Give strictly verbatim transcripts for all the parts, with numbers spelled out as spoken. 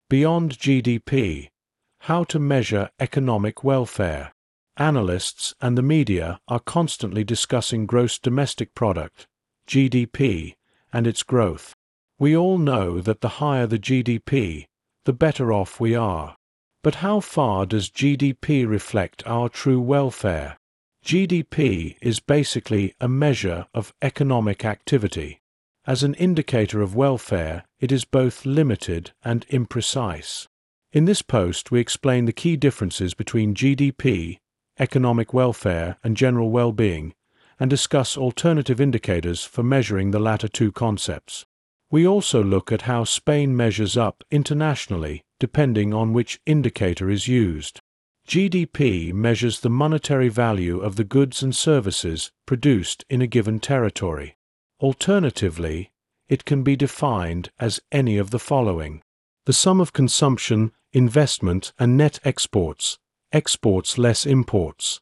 Beyond G D P, how to measure economic welfare. Analysts and the media are constantly discussing gross domestic product, G D P, and its growth. We all know that the higher the G D P, the better off we are. But how far does G D P reflect our true welfare? G D P is basically a measure of economic activity. As an indicator of welfare, it is both limited and imprecise. In this post, we explain the key differences between G D P, economic welfare, and general well-being, and discuss alternative indicators for measuring the latter two concepts. We also look at how Spain measures up internationally, depending on which indicator is used. G D P measures the monetary value of the goods and services produced in a given territory. Alternatively, it can be defined as any of the following: the sum of consumption, investment, and net exports, exports less imports.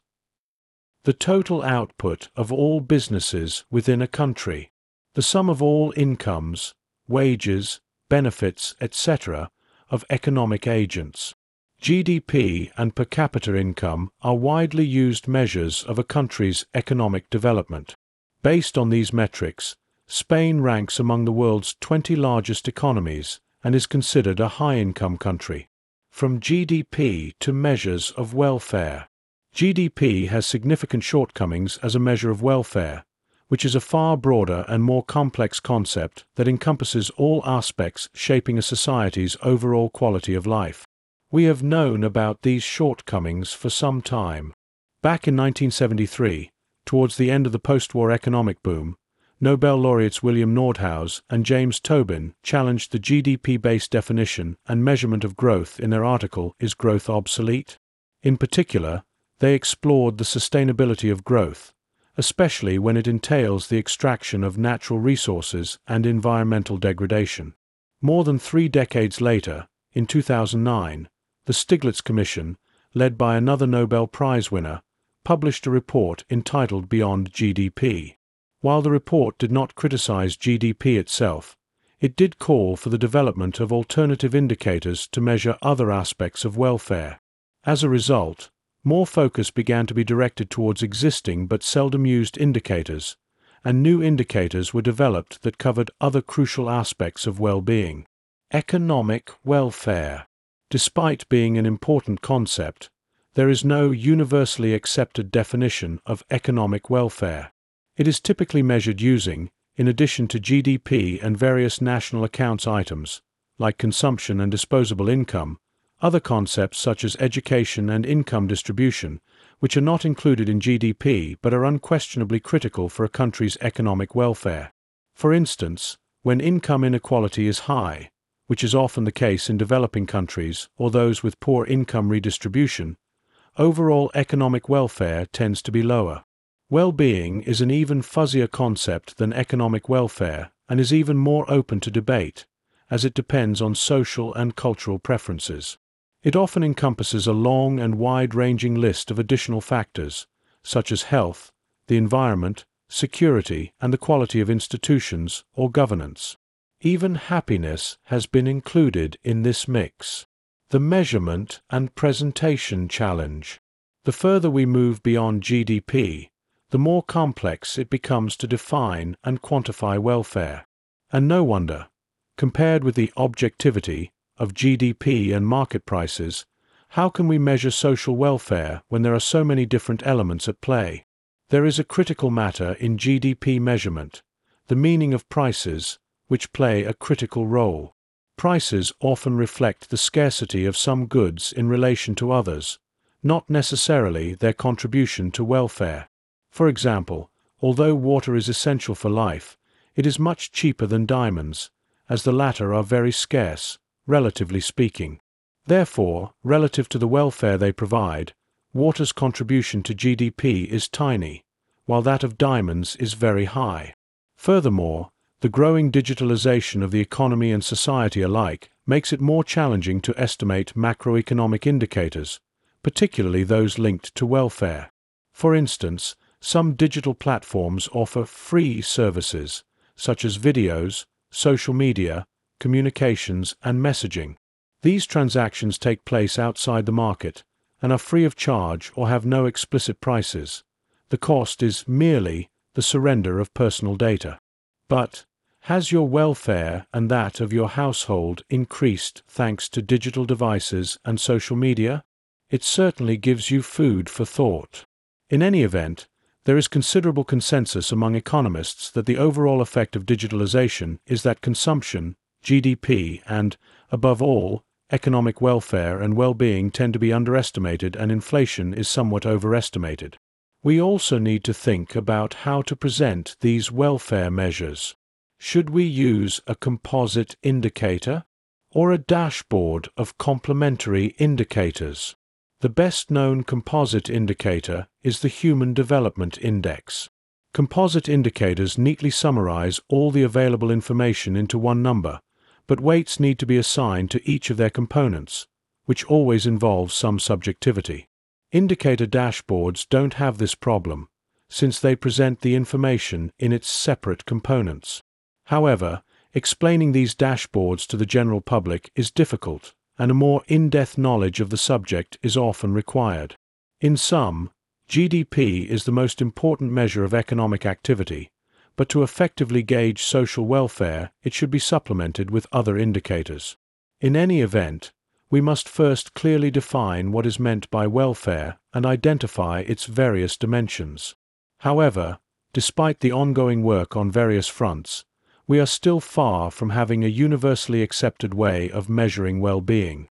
The total output of all businesses within a country. The sum of all incomes, wages, benefits, et cetera of economic agents. G D P and per capita income are widely used measures of a country's economic development. Based on these metrics, Spain ranks among the world's twenty largest economies and is considered a high-income country. From G D P to measures of welfare. G D P has significant shortcomings as a measure of welfare, which is a far broader and more complex concept that encompasses all aspects shaping a society's overall quality of life. We have known about these shortcomings for some time. Back in nineteen seventy-three, towards the end of the post-war economic boom, Nobel laureates William Nordhaus and James Tobin challenged the G D P-based definition and measurement of growth in their article, Is Growth Obsolete? In particular, they explored the sustainability of growth, especially when it entails the extraction of natural resources and environmental degradation. More than three decades later, in two thousand nine, the Stiglitz Commission, led by another Nobel Prize winner, published a report entitled Beyond G D P. While the report did not criticize G D P itself, it did call for the development of alternative indicators to measure other aspects of welfare. As a result, more focus began to be directed towards existing but seldom used indicators, and new indicators were developed that covered other crucial aspects of well-being. Economic welfare. Despite being an important concept, there is no universally accepted definition of economic welfare. It is typically measured using, in addition to G D P and various national accounts items, like consumption and disposable income, other concepts such as education and income distribution, which are not included in G D P but are unquestionably critical for a country's economic welfare. For instance, when income inequality is high, which is often the case in developing countries or those with poor income redistribution, overall economic welfare tends to be lower. Well-being is an even fuzzier concept than economic welfare and is even more open to debate, as it depends on social and cultural preferences. It often encompasses a long and wide-ranging list of additional factors, such as health, the environment, security, and the quality of institutions or governance. Even happiness has been included in this mix. The measurement and presentation challenge. The further we move beyond G D P, the more complex it becomes to define and quantify welfare. And no wonder. Compared with the objectivity of G D P and market prices, how can we measure social welfare when there are so many different elements at play? There is a critical matter in G D P measurement, the meaning of prices, which play a critical role. Prices often reflect the scarcity of some goods in relation to others, not necessarily their contribution to welfare. For example, although water is essential for life, it is much cheaper than diamonds, as the latter are very scarce, relatively speaking. Therefore, relative to the welfare they provide, water's contribution to G D P is tiny, while that of diamonds is very high. Furthermore, the growing digitalization of the economy and society alike makes it more challenging to estimate macroeconomic indicators, particularly those linked to welfare. For instance, some digital platforms offer free services, such as videos, social media, communications, and messaging. These transactions take place outside the market and are free of charge or have no explicit prices. The cost is merely the surrender of personal data. But has your welfare and that of your household increased thanks to digital devices and social media? It certainly gives you food for thought. In any event, there is considerable consensus among economists that the overall effect of digitalization is that consumption, G D P, and, above all, economic welfare and well-being tend to be underestimated and inflation is somewhat overestimated. We also need to think about how to present these welfare measures. Should we use a composite indicator or a dashboard of complementary indicators? The best-known composite indicator is the Human Development Index. Composite indicators neatly summarize all the available information into one number, but weights need to be assigned to each of their components, which always involves some subjectivity. Indicator dashboards don't have this problem, since they present the information in its separate components. However, explaining these dashboards to the general public is difficult, and a more in-depth knowledge of the subject is often required. In sum, G D P is the most important measure of economic activity, but to effectively gauge social welfare, it should be supplemented with other indicators. In any event, we must first clearly define what is meant by welfare and identify its various dimensions. However, despite the ongoing work on various fronts, we are still far from having a universally accepted way of measuring well-being.